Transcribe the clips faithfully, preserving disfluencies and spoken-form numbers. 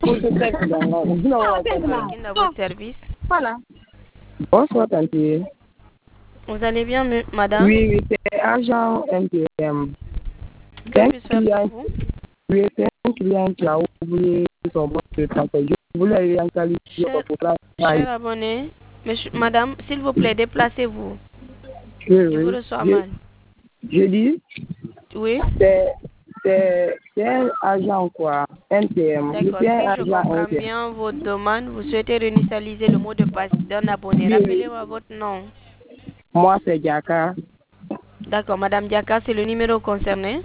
Quelqu'un dans votre service. Voilà. Bonsoir, tante. Vous allez bien, me- madame? Oui, oui, c'est agent M T M. Que puis-je faire pour vous? Oui, c'est un client qui a oublié son mot de passe. Je voulais réinstaller Cher, pour la cher abonné, monsieur, madame, s'il vous plaît, déplacez-vous. Oui, Je vous oui. reçois Je, mal. je dis, Oui? c'est c'est- c'est un agent, quoi, M T M. Je D'accord. suis un Si je agent comprends M T M. bien votre demande, vous souhaitez réinitialiser le mot de passe d'un abonné. Oui, oui. Rappelez-moi votre nom. Moi, c'est Diaka. D'accord, madame Diaka, c'est le numéro concerné.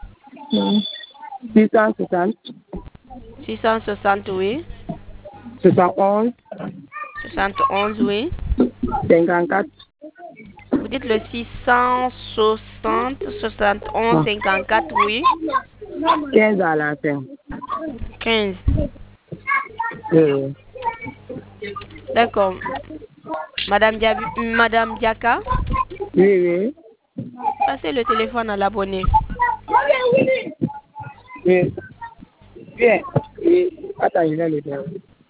six cent soixante, six cent soixante, oui. soixante et onze, soixante et onze, oui. cinquante-quatre. Vous dites le six cent soixante, soixante et onze, cinquante-quatre, oui. quinze à la fin. quinze. Oui. D'accord. Madame, Dia madame Diaka, Oui, oui. passez le téléphone à l'abonné. Oui. Bien. Oui. Attends, je vais le faire.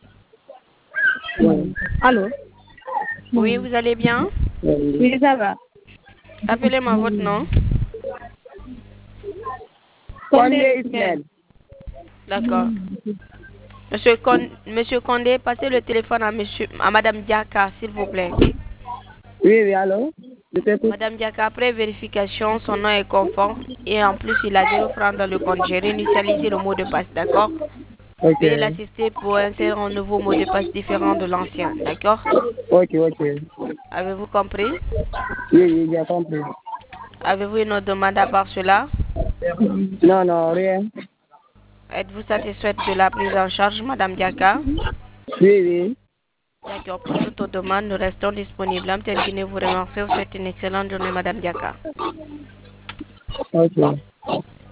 Oui. Allô? Oui, vous allez bien? Oui. Oui, ça va. Appelez-moi votre nom. Condé Ismaël. D'accord. Monsieur, Con Monsieur Condé, passez le téléphone à, monsieur, à Madame Diaka, s'il vous plaît. Oui, oui, allô? Je t'écoute. Madame Diaka, après vérification, son nom est conforme et en plus, il a zéro franc dans le compte. J'ai réinitialisé le mot de passe, d'accord? Ok. Veuillez l'assister pour insérer un nouveau mot de passe différent de l'ancien, d'accord? Ok, ok. Avez-vous compris? Oui, oui, j'ai compris. Avez-vous une autre demande à part cela? Non, non, rien. Êtes-vous satisfaite de la prise en charge, Madame Diaka? Oui, oui. D'accord, pour toute autre demande, nous restons disponibles. Amtel Guinée vous remercie. Vous souhaite une excellente journée, Madame Diaka. Ok.